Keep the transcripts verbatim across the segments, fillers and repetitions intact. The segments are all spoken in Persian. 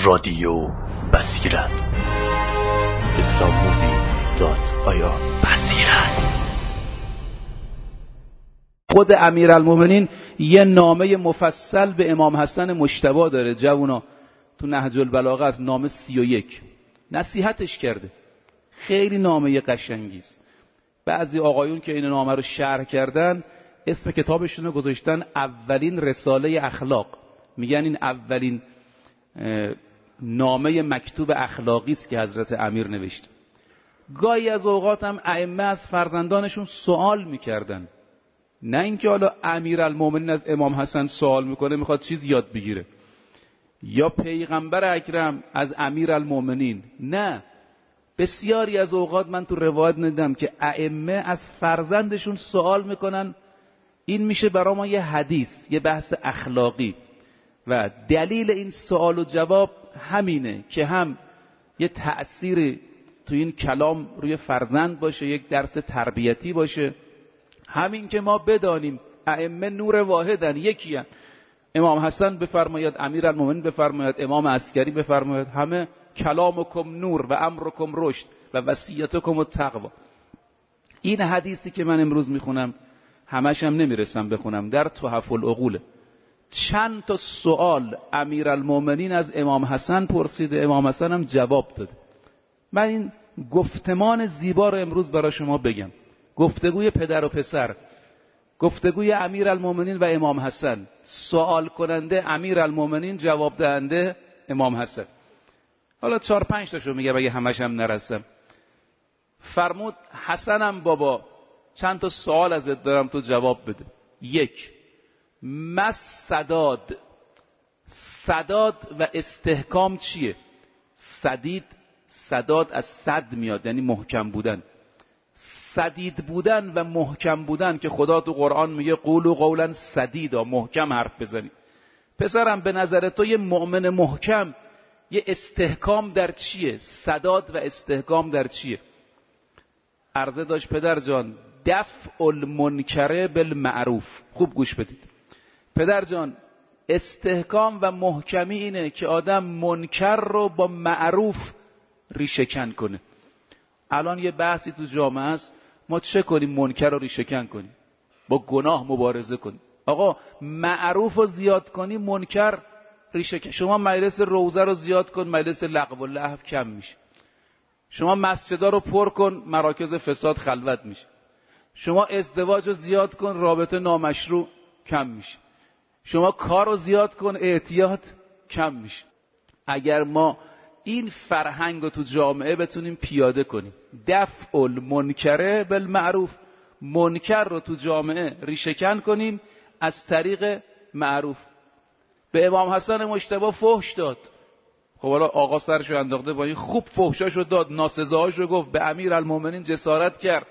رادیو بصیرت اسلام مووی دات آی آر. بصیرت. خود امیرالمومنین یه نامه مفصل به امام حسن مجتبی داره. جوونا تو نهج البلاغه از نامه سی و یک نصیحتش کرده. خیلی نامه قشنگیست. بعضی آقایون که این نامه رو شرح کردن اسم کتابشون رو گذاشتن اولین رساله اخلاق. میگن این اولین نامه مکتوب اخلاقی است که حضرت امیر نوشت. گاهی از اوقات هم ائمه از فرزندانشون سوال میکردن، نه اینکه حالا امیرالمومنین از امام حسن سوال میکنه میخواد چیز یاد بگیره، یا پیغمبر اکرم از امیرالمومنین. نه، بسیاری از اوقات من تو روایت ندیدم که ائمه از فرزندشون سوال میکنن. این میشه برای ما یه حدیث، یه بحث اخلاقی، و دلیل این سوال و جواب همینه که هم یه تأثیری تو این کلام روی فرزند باشه، یک درس تربیتی باشه. همین که ما بدانیم ائمه نور واحدن، یکی هن. امام حسن بفرماید، امیرالمومنین بفرماید، امام عسکری بفرماید، همه کلامکم نور و امرکم رشد و وصیتکم التقوا. این حدیثی که من امروز میخونم همش هم نمیرسم بخونم، در تحف العقول چند تا سوال امیرالمومنین از امام حسن پرسیده، امام حسن هم جواب داده. من این گفتمان زیبا رو امروز برای شما بگم. گفتگوی پدر و پسر، گفتگوی امیرالمومنین و امام حسن، سوال کننده امیرالمومنین، جواب دهنده امام حسن. حالا چهار پنج تاشو میگم اگه همش هم نرسم. فرمود حسنم بابا چند تا سوال ازت دارم تو جواب بده. یک، مس سداد. سداد و استحکام چیه؟ سدید، سداد از صد میاد، یعنی محکم بودن. سدید بودن و محکم بودن که خدا تو قرآن میگه قولوا قولا سدیدا، محکم حرف بزنید. پسرم به نظر تو یه مؤمن محکم یه استحکام در چیه؟ سداد و استحکام در چیه؟ عرضه داشت پدر جان دفع المنکر بالمعروف. خوب گوش بدید پدر جان، استحکام و محکمی اینه که آدم منکر رو با معروف ریشه‌کن کنه. الان یه بحثی تو جامعه است، ما چه کنیم؟ منکر رو ریشه‌کن کنیم، با گناه مبارزه کنیم. آقا معروف رو زیاد کنی منکر ریشه‌کن. شما مجلس روزه رو زیاد کن، مجلس لغو و لهو کم میشه. شما مسجدا رو پر کن، مراکز فساد خلوت میشه. شما ازدواج رو زیاد کن، رابطه نامشروع کم میشه. شما کار رو زیاد کن، اعتیاد کم میشه. اگر ما این فرهنگ رو تو جامعه بتونیم پیاده کنیم، دفع المنکر بالمعروف، منکر رو تو جامعه ریشه‌کن کنیم از طریق معروف. به امام حسن مجتبی فحش داد. خب حالا آقا سرشو انداخته با این، خوب فحشاشو داد، ناسزاهاشو گفت، به امیرالمومنین جسارت کرد.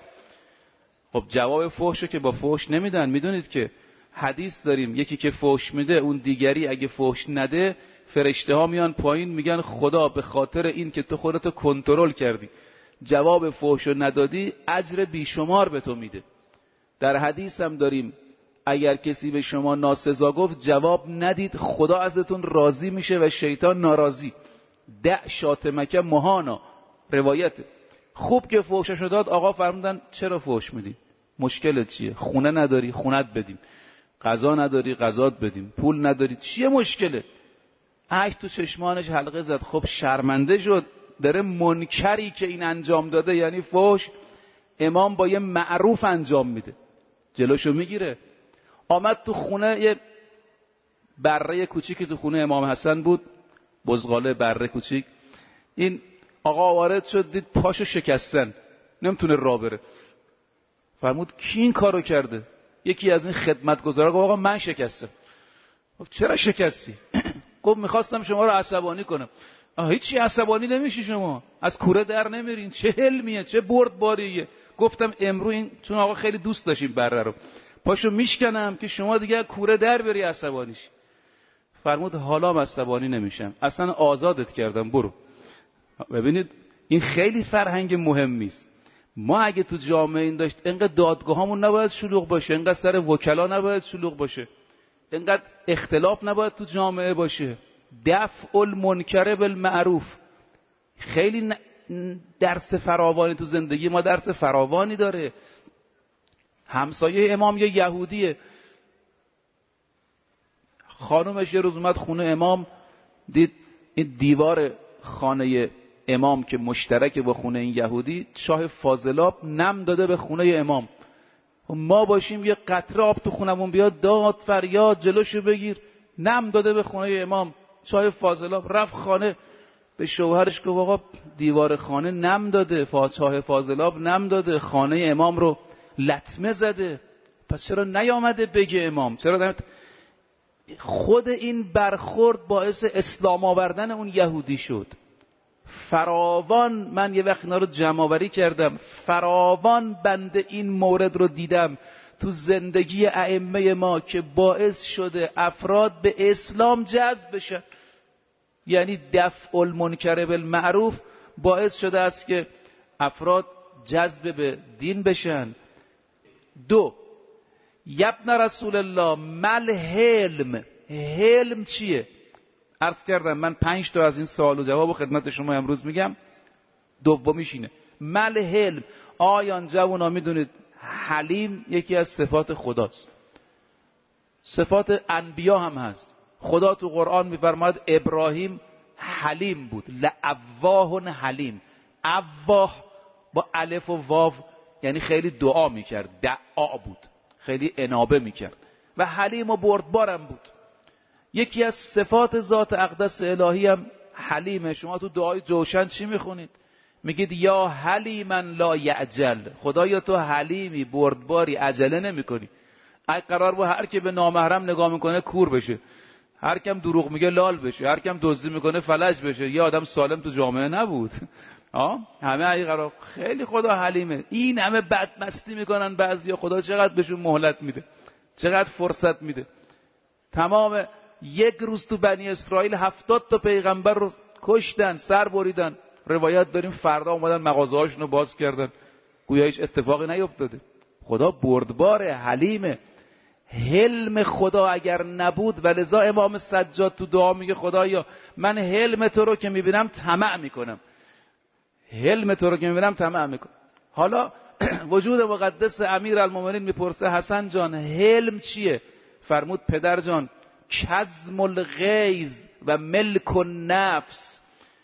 خب جواب فحشو که با فحش نمیدن. میدونید که حدیث داریم یکی که فحش میده اون دیگری اگه فحش نده، فرشته ها میان پایین میگن خدا به خاطر این که تو خودتو کنترل کردی، جواب فحشو ندادی، اجر بیشمار به تو میده. در حدیث هم داریم اگر کسی به شما ناسزا گفت جواب ندید، خدا ازتون راضی میشه و شیطان ناراضی. دع شاتمک مهانا، روایت. خوب که فحششو داد، آقا فرمودن چرا فحش میدی؟ مشکلت چیه؟ خونه نداری؟ خونت بدیم. غذا نداری؟ غذات بدیم. پول نداری؟ چیه مشکله؟ اشک تو چشمانش حلقه زد. خب شرمنده شد، داره منکری که این انجام داده یعنی فحش، امام با یه معروف انجام میده، جلوشو میگیره. آمد تو خونه، یه بره کوچیکی تو خونه امام حسن بود، بزغاله بره کوچیک. این آقا وارد شد، دید پاشو شکستن، نمیتونه راه بره. فرمود کی این کارو کرده؟ یکی از این خدمتگزارا گفت آقا من شکستم. گفت چرا شکستی؟ گفت میخواستم شما رو عصبانی کنم. هیچی عصبانی نمیشی شما، از کوره در نمیرین، چه حلمیه، چه بردباریه. گفتم امرو این، چون آقا خیلی دوست داشتیم بره رو، پاشو میشکنم که شما دیگه کوره در بری عصبانیش. فرمود حالا من عصبانی نمیشم، اصلا آزادت کردم، برو. ببینید این خیلی فرهنگ مهمی است. ما اگه تو جامعه این داشت، اینقدر دادگاهامون نباید شلوغ باشه، اینقدر سر وکلا نباید شلوغ باشه، اینقدر اختلاف نباید تو جامعه باشه. دفع المنکر بالمعروف. خیلی درس فراوانی تو زندگی ما، درس فراوانی داره. همسایه امام یه یهودیه، خانومش یه روز اومد خونه امام، دید این دیوار خانه امام که مشترک با خونه این یهودی چاه فاضلاب نم داده به خونه امام. ما باشیم یه قطره آب تو خونمون بیاد، داد فریاد جلوشو بگیر، نم داده به خونه امام چاه فاضلاب. رفت خانه به شوهرش گفت آقا دیوار خانه نم داده، چاه فاضلاب نم داده، خانه امام رو لطمه زده، پس چرا نیامده بگه امام؟ چرا؟ خود این برخورد باعث اسلام آوردن اون یهودی شد. فراوان من یه وقت اینا رو جمع آوری کردم، فراوان بنده این مورد رو دیدم تو زندگی ائمه ما که باعث شده افراد به اسلام جذب بشن. یعنی دفع المنکر بالمعروف باعث شده است که افراد جذب به دین بشن. دو، یبن رسول الله مل حلم. حلم چیه؟ عرض کردم من پنج تا از این سوال و جواب خدمت شما امروز میگم. دومیش اینه، مل حلم. آیان جوانا میدونید حلیم یکی از صفات خداست، صفات انبیا هم هست. خدا تو قرآن میفرماید ابراهیم حلیم بود، لأواه حلیم. اواه با الف و واو یعنی خیلی دعا میکرد، دعا بود، خیلی انابه میکرد و حلیم و بردبارم بود. یکی از صفات ذات اقدس الهی هم حلیمه. شما تو دعای جوشن چی میخونید؟ میگید یا حلیما لا یعجل. خدایا تو حلیمی، بردباری، عجله نمیکنی. اگه قرار بود هر کی به نامحرم نگاه میکنه کور بشه، هر کم دروغ میگه لال بشه، هر کم دزدی میکنه فلج بشه، یه آدم سالم تو جامعه نبود. آه همه اگه قرار، خیلی خدا حلیمه. این همه بدمستی میکنن بعضیا، خدا چقدر بهشون مهلت میده، چقدر فرصت میده. تمام یک روز تو بنی اسرائیل هفتاد تا پیغمبر رو کشتن، سر بریدن. روایت داریم فردا اومدن مغازه‌هاشون رو باز کردن، گویا هیچ اتفاقی نیفتاده. خدا بردباره، حلیمه. حلم خدا اگر نبود، ولذا امام سجاد تو دعا میگه خدایا من حلم تو رو که میبینم طمع میکنم، حلم تو رو که میبینم طمع میکنم. حالا وجود مقدس امیرالمومنین میپرسه حسن جان حلم چیه؟ فرمود پدر جان کظم الغیظ و ملک النفس.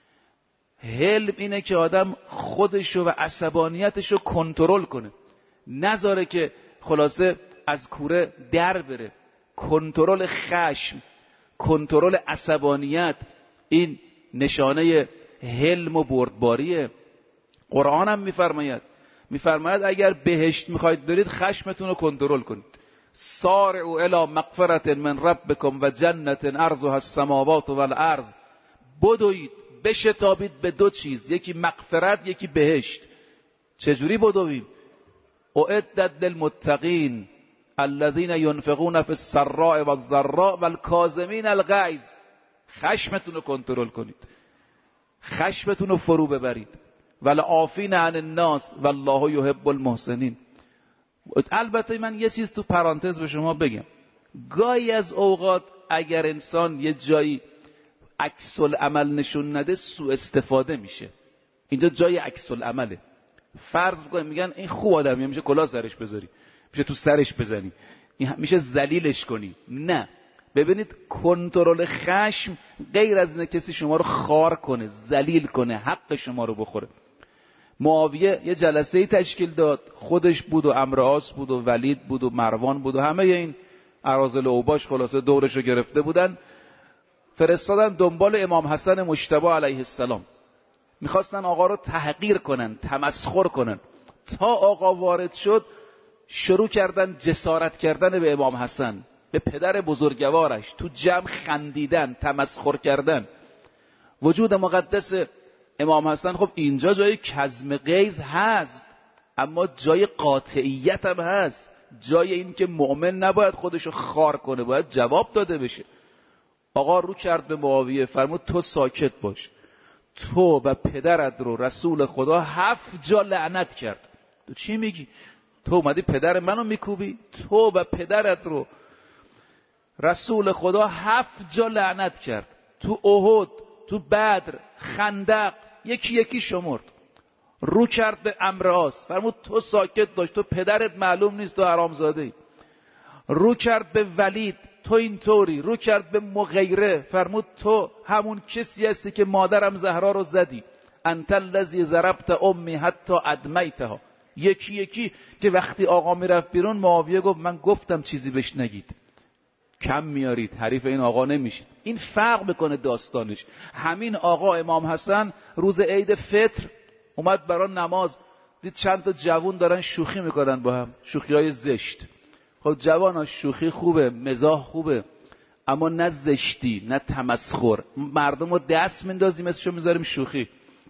حلم اینه که آدم خودشو و عصبانیتشو کنترل کنه، نذاره که خلاصه از کوره در بره. کنترل خشم، کنترل عصبانیت، این نشانه حلم و بردباریه. قرآن هم میفرماید میفرماید اگر بهشت میخواید برید خشمتون رو کنترل کنید. سارعوا الی مغفرة من ربکم و جنة عرضها السماوات والارض. بدوید، بشتابید به دو چیز، یکی مغفرت، یکی بهشت. چجوری بدویم؟ اعدت للمتقین الذین ینفقون فی السراء والضراء والکاظمین الغیظ. خشمتون رو کنترل کنید، خشمتون رو فرو ببرید. والعافین عن الناس والله یحب المحسنین. البته من یه چیز تو پرانتز به شما بگم، گاهی از اوقات اگر انسان یه جایی عکس العمل نشون نده سوء استفاده میشه. اینجا جای عکس العمله. فرض بکنیم میگن این خوب آدمیه، میشه کلاه سرش بذاری، میشه تو سرش بزنی، میشه ذلیلش کنی. نه، ببینید کنترل خشم غیر از اینه کسی شما رو خار کنه، ذلیل کنه، حق شما رو بخوره. معاویه یه جلسه‌ای تشکیل داد، خودش بود و عمرو عاص بود و ولید بود و مروان بود و همه این اراذل اوباش خلاصه دورش رو گرفته بودن. فرستادن دنبال امام حسن مجتبی علیه السلام، میخواستن آقا رو تحقیر کنن، تمسخر کنن. تا آقا وارد شد شروع کردن جسارت کردن به امام حسن، به پدر بزرگوارش، تو جمع خندیدن، تمسخر کردن. وجود مقدس امام حسن خب اینجا جای کظم غیظ هست، اما جای قاطعیت هم هست، جای این که مؤمن نباید خودشو خار کنه، باید جواب داده بشه. آقا رو کرد به معاویه، فرمود تو ساکت باش، تو و پدرت رو رسول خدا هفت جا لعنت کرد. تو چی میگی؟ تو اومدی پدر منو میکوبی؟ تو و پدرت رو رسول خدا هفت جا لعنت کرد. تو احد، تو بدر، خندق، یکی یکی شمرد. رو کرد به عمرو عاص، فرمود تو ساکت باش، تو پدرت معلوم نیست، تو حرامزاده ای. رو کرد به ولید، تو اینطوری. رو کرد به مغیره، فرمود تو همون کسی هستی که مادرم زهرا رو زدی. انت الذی ضربت امی حتی ادمیتها. یکی یکی که وقتی آقا میرفت بیرون، معاویه گفت من گفتم چیزی بهش نگید. کم میارید، حریف این آقا نمیشید. این فرق میکنه داستانش. همین آقا امام حسن روز عید فطر اومد برای نماز، دید چند تا جوون دارن شوخی میکنن با هم، شوخی های زشت. خب جوانا شوخی خوبه، مزاح خوبه، اما نه زشتی، نه تمسخر. مردم رو دست میندازیم اسمشو میذاریم شوخی،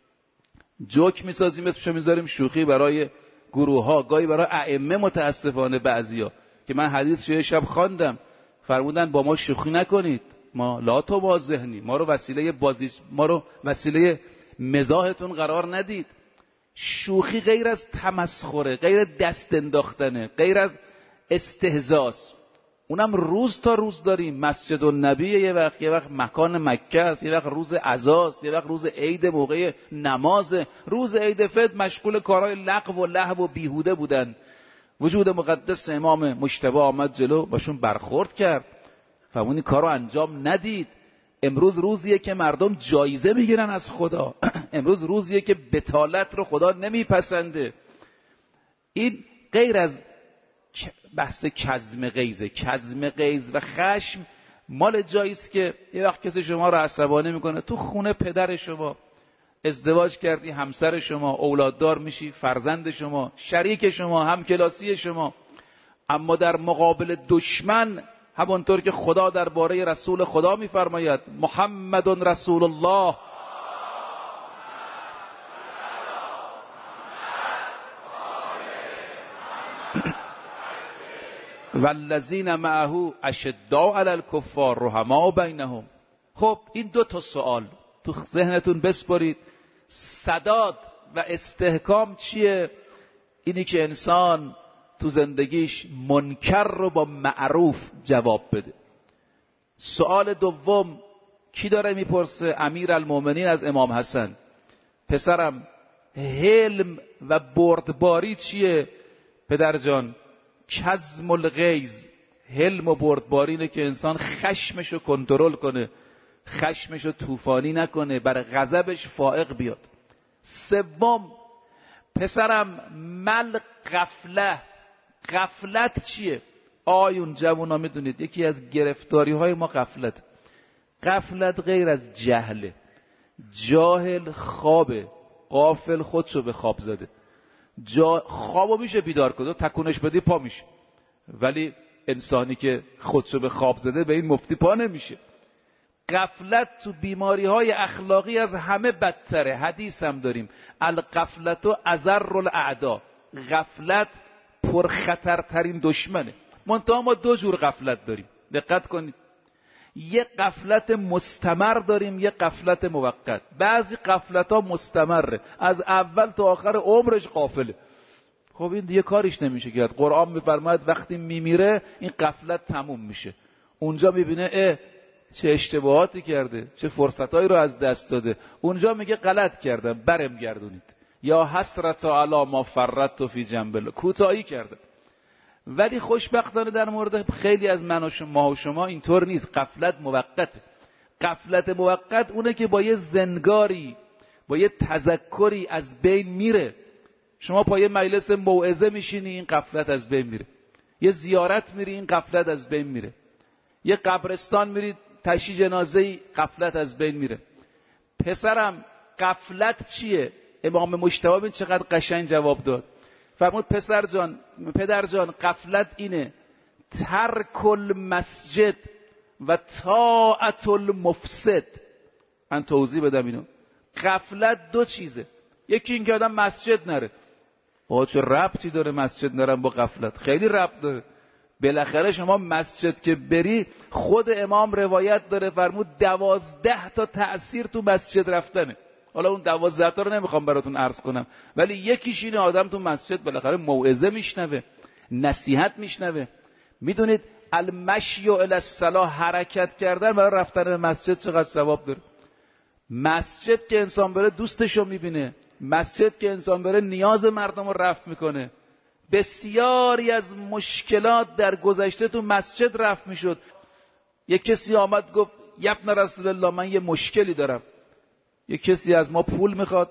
جوک میسازیم اسمشو میذاریم شوخی برای گروه ها، گاهی برای ائمه. متاسفانه بعضیا که من حدیث یه شب خواندم، فرمودن با ما شوخی نکنید، ما لا تو با ذهنی، ما رو وسیله بازی، ما رو وسیله مزاحتون قرار ندید. شوخی غیر از تمسخره، غیر دست انداختنه، غیر از استهزاست. اونم روز تا روز داریم. مسجد النبی یه وقت، یه وقت مکان مکه است، یه وقت روز عزاست، یه وقت روز عید موقع نماز. روز عید فطر مشغول کارهای لغو و لهو و بیهوده بودن. وجود مقدس امام مجتبی آمد جلو، باشون برخورد کرد، فرمود این کارو انجام ندید. امروز روزیه که مردم جایزه میگیرن از خدا. امروز روزیه که بتالت رو خدا نمیپسنده. این غیر از بحث کظم غیظه. کظم غیظ و خشم مال جاییست که یه وقت کسی شما رو عصبانی میکنه. تو خونه پدر شما ازدواج کردی، همسر شما، اولاددار میشی، فرزند شما، شریک شما، همکلاسی شما، اما در مقابل دشمن، همانطور که خدا درباره رسول خدا میفرماید محمد رسول الله، والذین معه اشداء علی الکفار رحماء بینهم. خب این دو تا سوال تو ذهنتون بسپارید. سداد و استحکام چیه؟ اینی که انسان تو زندگیش منکر رو با معروف جواب بده. سوال دوم کی داره میپرسه؟ امیرالمومنین از امام حسن. پسرم حلم و بردباری چیه؟ پدر جان کظم الغیظ. حلم و بردباری اینه که انسان خشمشو کنترل کنه، خشمشو طوفانی نکنه، بر غضبش فائق بیاد. سوم پسرم مل غفله. غفلت چیه؟ آیون جوونا میدونید یکی از گرفتاری های ما غفلت. غفلت غیر از جهله. جاهل خوابه، غافل خودشو به خواب زده. جا... خوابو میشه بیدار کنه، تکونش بدی پا میشه، ولی انسانی که خودشو به خواب زده به این مفتی پا نمیشه. غفلت تو بیماری های اخلاقی از همه بدتره. حدیث هم داریم الغفلت و اضر الاعدا. غفلت پرخطرترین دشمنه. منتها ما دو جور غفلت داریم، دقت کنید. یه غفلت مستمر داریم، یه غفلت موقت. بعضی غفلت ها مستمره، از اول تا آخر عمرش غافله. خب این دیگه کاریش نمیشه کرد. قرآن میفرماید وقتی میمیره این غفلت تموم میشه. اونجا میبینه اه چه اشتباهاتی کرده، چه فرصتایی رو از دست داده. اونجا میگه غلط کردم، برم گردونید. یا حسرت علی ما فرطت فی جنب الله، کوتاهی کردم. ولی خوشبختانه در مورد خیلی از من و شما و شما اینطور نیست. غفلت موقته. غفلت موقت اونه که با یه زنگاری، با یه تذکری از بین میره. شما پای یه مجلس موعظه میشینی، این غفلت از بین میره. یه زیارت میری، این غفلت از بین میره. یه قبرستان میری تشییع جنازه‌ای، غفلت از بین میره. پسرم غفلت چیه؟ امام مجتبی ببین چقدر قشنگ جواب داد. فرمود پسر جان، پدر جان، غفلت اینه ترک المسجد و طاعت المفسد. من توضیح بدم اینو. غفلت دو چیزه. یکی این که آدم مسجد نره. آقا چه ربطی داره مسجد نرم با غفلت؟ خیلی ربط داره. بالاخره شما مسجد که بری، خود امام روایت داره فرمود دوازده تا تأثیر تو مسجد رفتنه. حالا اون دوازده تا رو نمیخوام براتون عرض کنم، ولی یکیش اینه آدم تو مسجد بالاخره موعظه میشنوه، نصیحت میشنوه. میدونید المشی الی الصلاة، حرکت کردن برای رفتن به مسجد چقدر ثواب داره. مسجد که انسان بره دوستشو میبینه، مسجد که انسان بره نیاز مردم رو رفع میکنه. بسیاری از مشکلات در گذشته تو مسجد رفع میشد. یک کسی آمد گفت یبن رسول الله من یه مشکلی دارم، یک کسی از ما پول میخواد،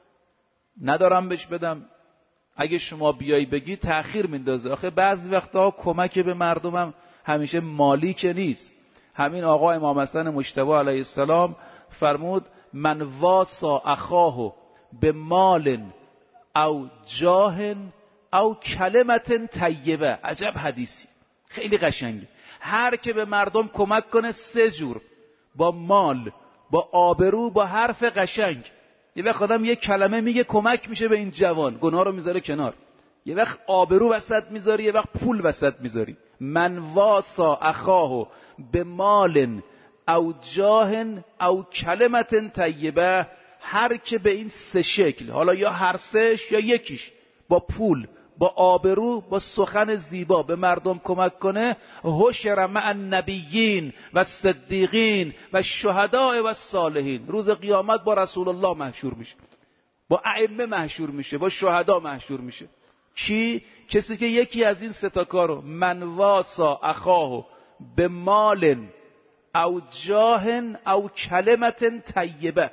ندارم بهش بدم، اگه شما بیایی بگی تأخیر میندازه. آخه بعضی وقتا کمک به مردمم همیشه مالی که نیست. همین آقا امام حسن مجتبی علیه السلام فرمود من واسا اخاه به مال او جاه او کلمت طیبه. عجب حدیثی، خیلی قشنگه. هر که به مردم کمک کنه سه جور، با مال، با آبرو، با حرف قشنگ. یه وقت آدم یه کلمه میگه کمک میشه به این جوان، گناه رو میذاره کنار. یه وقت آبرو وسط میذاری، یه وقت پول وسط میذاری. من واسا اخاه به مال او جاه او کلمت طیبه. هر که به این سه شکل، حالا یا هر سهش یا یکیش، با پول، با آبرو، با سخن زیبا به مردم کمک کنه، حشر مع النبیین و صدیقین و شهداء و صالحین. روز قیامت با رسول الله محشور میشه، با ائمه محشور میشه، با شهدا محشور میشه. کی؟ کسی که یکی از این سه تا کارو، من واسا اخاه به مال او جاه او کلمت طیبه.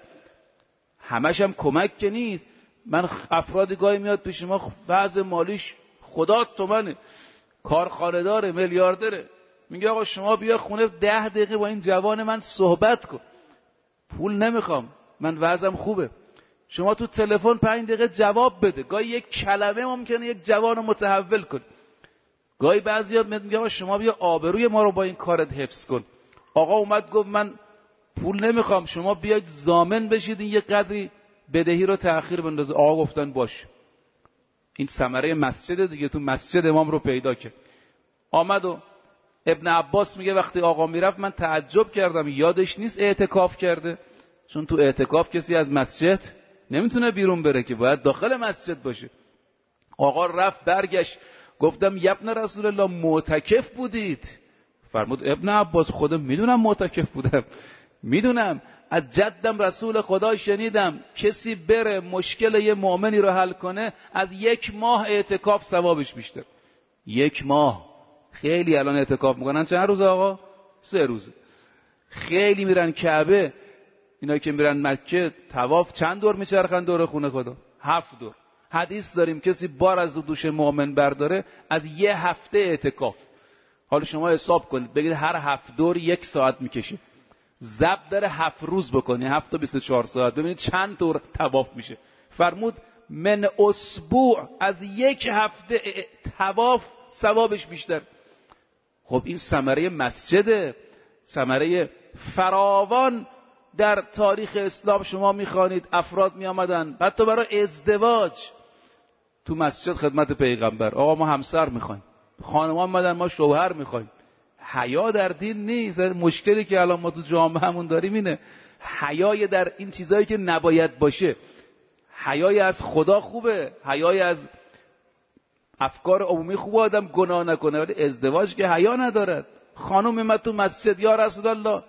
همش هم کمک که نیست. من افرادی گاهی میاد پیش ما وضع مالیش خدا تومنه، کارخانه داره، میلیاردره، میگه آقا شما بیا خونه ده دقیقه با این جوان من صحبت کن، پول نمیخوام، من وضعم خوبه. شما تو تلفن پنج دقیقه جواب بده. گاهی یک کلمه ممکنه یک جوان رو متحول کن. گاهی بعضیا میگه آقا شما بیا آبروی ما رو با این کارت حفظ کن. آقا اومد گفت من پول نمیخوام، شما بیاید ضامن بشید این یه قدری بدهی رو تأخیر بندازه. آقا گفتن باش. این ثمره مسجد دیگه، تو مسجد امام رو پیدا کرد. آمد و ابن عباس میگه وقتی آقا میرفت من تعجب کردم، یادش نیست اعتکاف کرده، چون تو اعتکاف کسی از مسجد نمیتونه بیرون بره که باید داخل مسجد باشه. آقا رفت برگشت، گفتم یبن رسول الله معتکف بودید؟ فرمود ابن عباس خودم میدونم معتکف بودم، میدونم از جدم رسول خدا شنیدم کسی بره مشکل یه مؤمنی رو حل کنه از یک ماه اعتکاف ثوابش بیشتر. یک ماه. خیلی الان اعتکاف میکنن چند روز آقا؟ سه روز. خیلی میرن کعبه، اینا که میرن مکه طواف چند دور میچرخن دور خونه خدا؟ هفت دور. حدیث داریم کسی بار از دوش مؤمن برداره از یه هفته اعتکاف. حالا شما حساب کنید بگید هر هفت دور یک ساعت میکشه، ضرب در هفت روز بکنی، هفت تا بیست و چهار ساعت، ببینید چند دور طواف میشه. فرمود من اسبوع، از یک هفته طواف ثوابش بیشتر. خب این ثمره مسجده، ثمره فراوان در تاریخ اسلام شما میخوانید. افراد میآمدن حتی برای ازدواج تو مسجد خدمت پیغمبر، آقا ما همسر میخوایم، خانم‌ها اومدن ما شوهر میخوایم. حیا در دین نیست. مشکلی که الان ما تو جامعه همون داریم اینه، حیای در این چیزایی که نباید باشه. حیای از خدا خوبه، حیای از افکار عمومی خوبه آدم گناه نکنه، ولی ازدواج که حیا ندارد. خانم اومد تو مسجد یا رسول الله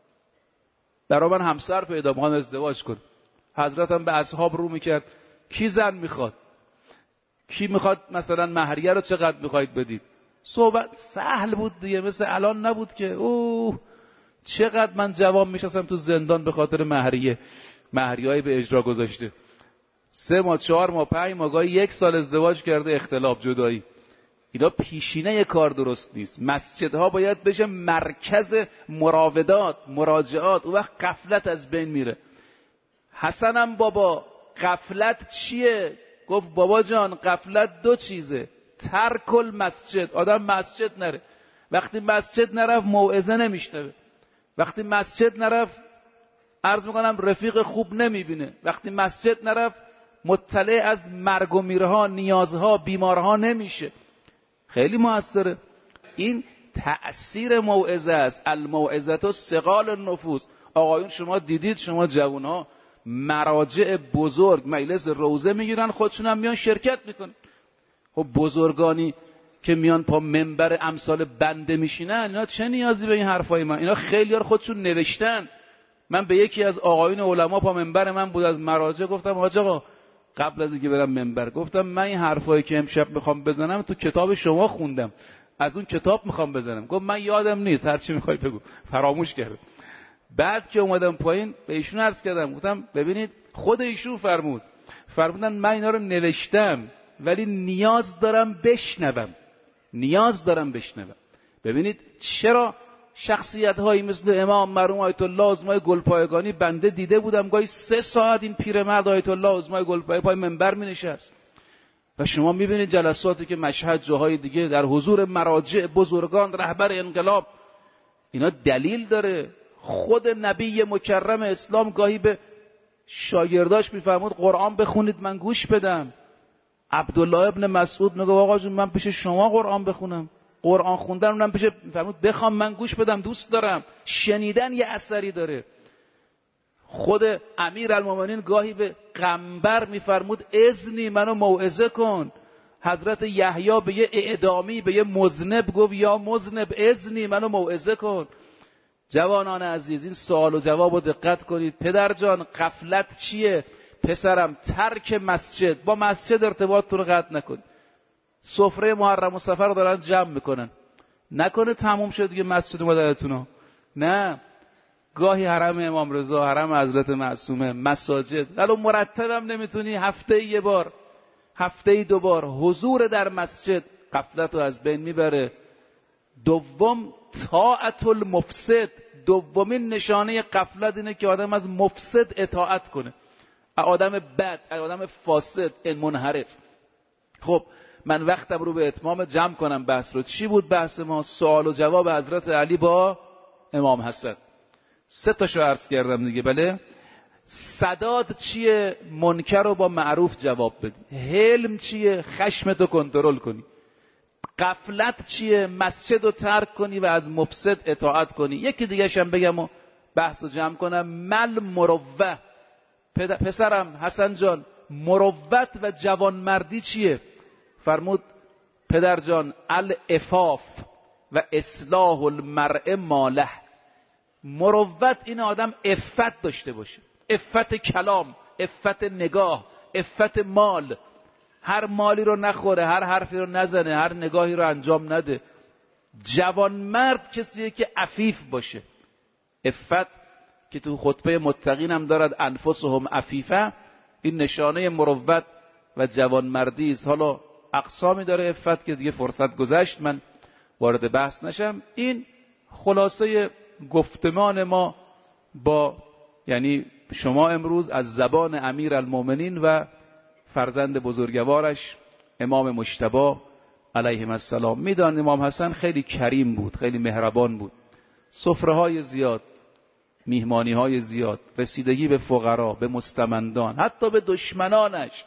برای من همسر پیدا کنم، ازدواج کن. حضرت هم به اصحاب رو میکرد کی زن میخواد، کی میخواد مثلا مهریه رو چقدر میخواید بدید. صحبت سهل بود دیگه، مثل الان نبود که اوه چقدر من جوان میشستم تو زندان به خاطر مهریه، مهریه‌ای به اجرا گذاشته. سه ماه، چهار ماه، پنج ماه، گاهی یک سال ازدواج کرده، اختلاف، جدایی. اینا پیشینه کار درست نیست. مسجدها باید بشه مرکز مراودات، مراجعات. اون وقت غفلت از بین میره. حسنم بابا غفلت چیه؟ گفت بابا جان غفلت دو چیزه، ترک المسجد، آدم مسجد نره. وقتی مسجد نرفت موعظه نمیشنوه، وقتی مسجد نرفت عرض میکنم رفیق خوب نمیبینه، وقتی مسجد نرفت مطلع از مرگ و میرها، نیازها، بیمارها نمیشه. خیلی موثره. این تأثیر موعظه است. الموعظه ثقال النفوس. آقایون شما دیدید، شما جوانها مراجع بزرگ مجلس روزه میگیرن، خودشون هم میان شرکت میکنن. خب بزرگانی که میان پا منبر امثال بنده میشینن، اینا چه نیازی به این حرفای من؟ اینا خیلی ها خودشون نوشتن. من به یکی از آقایون علما پا منبر من بود از مراجع گفتم حاج آقا قبل از اینکه برم منبر گفتم من این حرفایی که امشب میخوام بزنم تو کتاب شما خوندم، از اون کتاب میخوام بزنم. گفت من یادم نیست، هر چی میخوای بگو، فراموش کردم. بعد که اومدم پایین به ایشون عرض کردم، گفتم ببینید خود ایشون فرمود فرمودن من اینا رو نوشتم ولی نیاز دارم بشنوم، نیاز دارم بشنوم. ببینید چرا شخصیت هایی مثل امام مرحوم آیت الله عظمای گلپایگانی بنده دیده بودم گاهی سه ساعت این پیرمرد آیت الله عظمای گلپای پای منبر می نشست و شما می بینید جلساتی که مشهد جاهای دیگه در حضور مراجع بزرگان رهبر انقلاب، اینا دلیل داره. خود نبی مکرم اسلام گاهی به شاگرداش میفرمود قرآن بخونید من گوش بدم. عبدالله ابن مسعود میگه آقا جون من پیش شما قرآن بخونم، قرآن خوندن اونم پیش میفرمود بخوام من گوش بدم، دوست دارم. شنیدن یه اثری داره. خود امیرالمومنین گاهی به قنبر میفرمود اذنی منو موعظه کن. حضرت یحیی به یه اعدامی به یه مذنب گفت یا مذنب اذنی منو موعظه کن. جوانان عزیز این سوال و جواب رو دقت کنید. پدر جان غفلت چیه؟ پسرم ترک مسجد، با مسجد ارتباطتون رو قطع نکنید. سفره محرم و سفر رو دارن جمع میکنن، نکنه تموم شد دیگه مسجد مادرتون. نه، گاهی حرم امام رضا، حرم حضرت معصومه، مساجد، حالا مرتبم نمیتونی، هفته یه بار، هفته دو بار حضور در مسجد غفلت رو از بین میبره. دوم طاعت المفسد، دومین نشانه غفلت اینه که آدم از مفسد اطاعت کنه، آدم بد، آدم فاسد، منحرف. خب من وقتم رو به اتمام جمع کنم بحث رو. چی بود بحث ما؟ سوال و جواب حضرت علی با امام حسن. سه تاشو عرض کردم دیگه. بله. سداد چیه؟ منکر رو با معروف جواب بدی. حلم چیه؟ خشمتو کنترل کنی. غفلت چیه؟ مسجد رو ترک کنی و از مفسد اطاعت کنی. یکی دیگه شم بگم و بحث رو جمع کنم. مل مروه. پسرم حسن جان مروت و جوانمردی چیه؟ فرمود پدر جان العفاف و اصلاح المرء ماله. مروت این آدم عفت داشته باشه، عفت کلام، عفت نگاه، عفت مال. هر مالی رو نخوره، هر حرفی رو نزنه، هر نگاهی رو انجام نده. جوانمرد کسیه که عفیف باشه. عفت که تو خطبه متقین هم دارد انفسهم عفیفه، این نشانه مروت و جوانمردی است. حالا اقسامی داره عفت که دیگه فرصت گذشت من وارد بحث نشم. این خلاصه گفتمان ما با یعنی شما امروز از زبان امیرالمومنین و فرزند بزرگوارش امام مجتبی علیهم السلام. میدان امام حسن خیلی کریم بود، خیلی مهربان بود. سفره های زیاد، میهمانی های زیاد، رسیدگی به فقرا، به مستمندان، حتی به دشمنانش.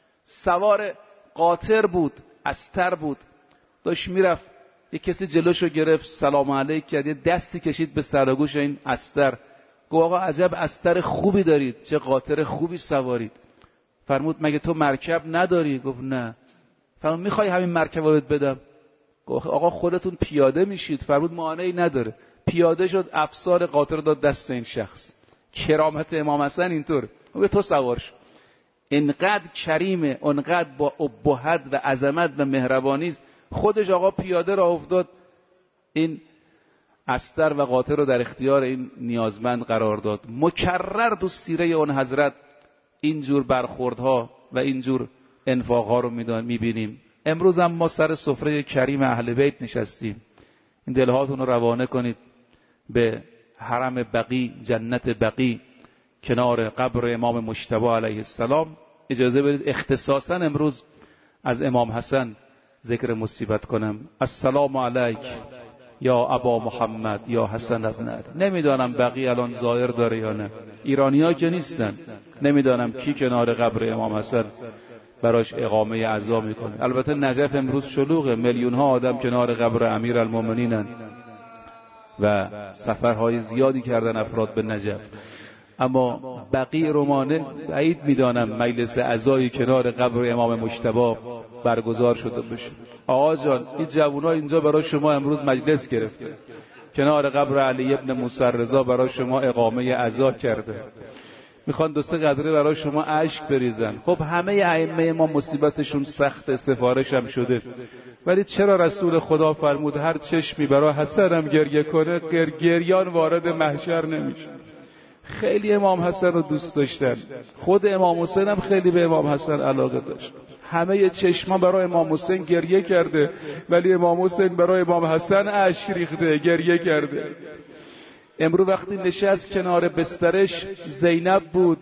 سوار قاطر بود، استر بود، داشت میرفت، یک کسی جلوشو گرفت، سلام علیک کرد، یه دستی کشید به سر و گوش این استر. گفت آقا عجب استر خوبی دارید، چه قاطر خوبی سوارید. فرمود مگه تو مرکب نداری؟ گفت نه. فرمود میخوای همین مرکب رو بدم؟ گفت آقا خودتون پیاده میشید. فرمود مانعی نداره. پیاده شد، افسار قاطر داد دست این شخص. کرامت امام حسن اینطور. گفت تو سوار شو. انقدر کریمه، انقدر با ابهت و عظمت و مهربانی است. خودش آقا پیاده راه افتاد، این استر و قاطر رو در اختیار این نیازمند قرار داد. مکرر تو سیره اون حضرت اینجور برخوردها و اینجور انفاقها رو میبینیم. امروز هم ما سر سفره کریم اهل بیت نشستیم. این دلهاتون رو روانه کنید به حرم بقی، جنت بقی، کنار قبر امام مجتبی علیه السلام. اجازه بدید اختصاصا امروز از امام حسن ذکر مصیبت کنم. السلام علیک یا ابا محمد یا حسن ابن علی. نمیدانم بقی الان ظاهر داره یا نه، ایرانی ها که نیستن، نمیدانم کی کنار قبر امام حسن براش اقامه عزا میکنه. البته نجف امروز شلوغه، میلیون ها آدم کنار قبر امیرالمومنینن و سفرهای زیادی کردن افراد به نجف. اما بقیع رومانه بعید میدانم مجلس عزای کنار قبر امام مجتبی برگزار شده باشه. آقا جان این جوونا اینجا برای شما امروز مجلس گرفته، کنار قبر علی ابن موسی رضا برای شما اقامه عزا کرده، میخوان دوسته قدره برای شما اشک بریزن. خب همه ائمه ما مصیبتشون سخت، سفارش هم شده، ولی چرا رسول خدا فرمود هر چشمی برای حسن هم گریه کنه گر گریان وارد محشر نمیشه؟ خیلی امام حسن رو دوست داشتن، خود امام حسین هم خیلی به امام حسن علاقه داشت. همه چشما برای امام حسین گریه کرده، ولی امام حسین برای امام حسن اشک ریخته، گریه کرده. امروز وقتی نشست کنار بسترش زینب بود،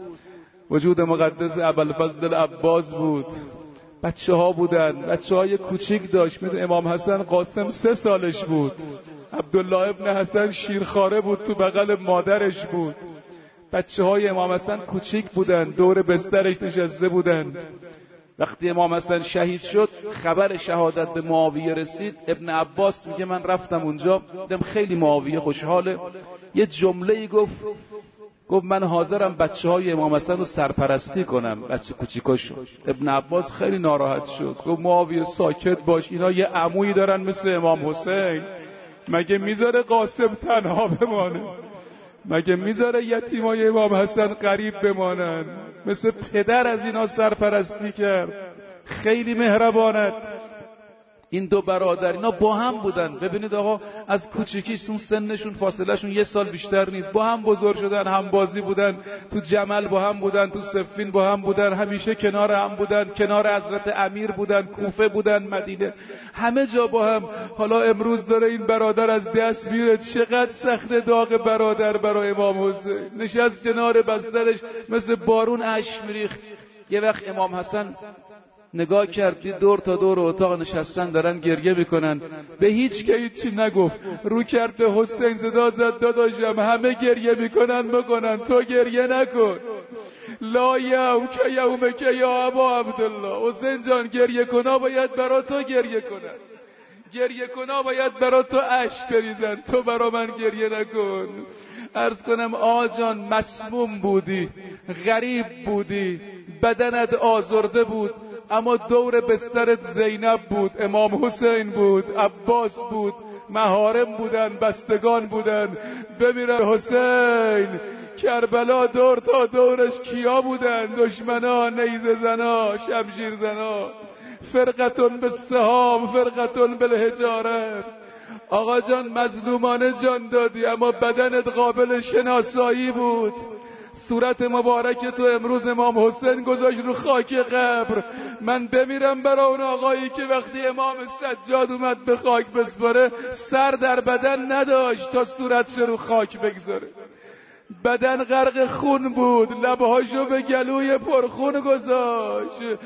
وجود مقدس ابوالفضل عباس بود، بچه ها بودن، بچه های کوچیک داشت. میدون امام حسن قاسم سه سالش بود، عبدالله ابن حسن شیرخواره بود، تو بغل مادرش بود. بچه های امام حسن کوچیک بودن، دور بسترش نشسته بودن. وقتی امام حسن شهید شد خبر شهادت به معاویه رسید. ابن عباس میگه من رفتم اونجا، دیدم خیلی معاویه خوشحاله. یه جمله‌ای گفت گفت من حاضرم بچه های امام حسن رو سرپرستی کنم، بچه کوچیکاشو. ابن عباس خیلی ناراحت شد، گفت معاویه ساکت باش، اینا یه عمویی دارن مثل امام حسین، مگه میذاره قاسم تنها بمانه؟ مگه میذاره یتیمای امام حسن غریب بمانن؟ مثل پدر از اینا سرپرستی کرد، خیلی مهربانت. این دو برادر اینا با هم بودن. ببینید آقا از کوچیکیشون سنشون فاصلهشون یه سال بیشتر نیست، با هم بزرگ شدن، هم بازی بودن، تو جمل با هم بودن، تو صفین با هم بودن، همیشه کنار هم بودن، کنار حضرت امیر بودن، کوفه بودن، مدینه، همه جا با هم. حالا امروز داره این برادر از دست میره. چقدر سخت داغ برادر برای امام حسین. نشست کنار بسترش مثل بارون اشک میریخت. یه وقت امام حسن نگاه کردی دور تا دور اتاق نشستن دارن گریه میکنن، به هیچ که هیچی نگفت، رو کرد به حسین صدا زد داداشم همه گریه میکنن بکنن، تو گریه نکن. لا یوم که یوم که یا ابا عبدالله، حسین جان گریه کنا باید برا تو گریه کنن، گریه کنا باید برا تو اشک بریزن، تو برا من گریه نکن. عرض کنم آقا جان مسموم بودی، غریب بودی، بدنت آزرده بود، اما دور بسترت زینب بود، امام حسین بود، عباس بود، محارم بودن، بستگان بودن. بمیرن حسین کربلا دور تا دورش کیا بودن؟ دشمنا، نیزه زنا، شمشیر زنا، فرقتون به سهام، فرقتون به الحجاره. آقا جان مظلومانه جان دادی، اما بدنت قابل شناسایی بود. صورت مبارک تو امروز امام حسین گذاشت رو خاک قبر. من بمیرم برای اون آقایی که وقتی امام سجاد اومد به خاک بسپاره سر در بدن نداشت تا صورتش رو خاک بگذاره. بدن غرق خون بود، لبهاشو به گلوی پرخون گذاشت.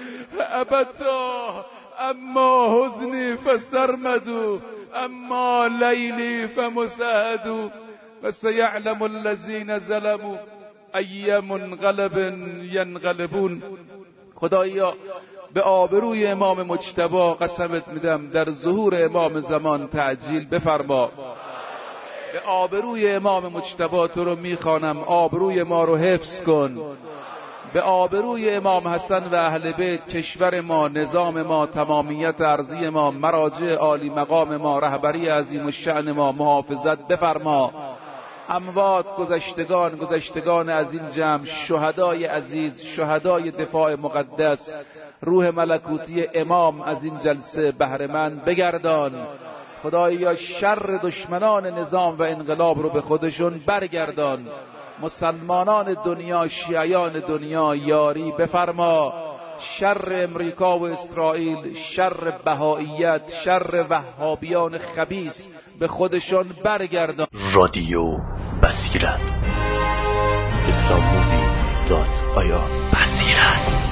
ابتا اما حزنی فسرمدو، اما لیلی فمسهدو، و سیعلم الذین ظلموا ای منقلب ینقلبون. خدایا به آبروی امام مجتبی قسمت میدم در ظهور امام زمان تعجیل بفرما. به آبروی امام مجتبی تو رو میخوانم، آبروی ما رو حفظ کن. به آبروی امام حسن و اهل بیت کشور ما، نظام ما، تمامیت ارضی ما، مراجع عالی مقام ما، رهبری عظیم الشأن ما محافظت بفرما. اموات، گذشتگان، گذشتگان از این جمع، شهدای عزیز، شهدای دفاع مقدس، روح ملکوتی امام از این جلسه بهره مند بگردان. خدایا شر دشمنان نظام و انقلاب رو به خودشون برگردان. مسلمانان دنیا، شیعیان دنیا یاری بفرما. شر امریکا و اسرائیل، شر بهائیت، شر وهابیان خبیث به خودشون برگردان. رادیو بصیرت اسلام مووی دات آی آر بصیرت.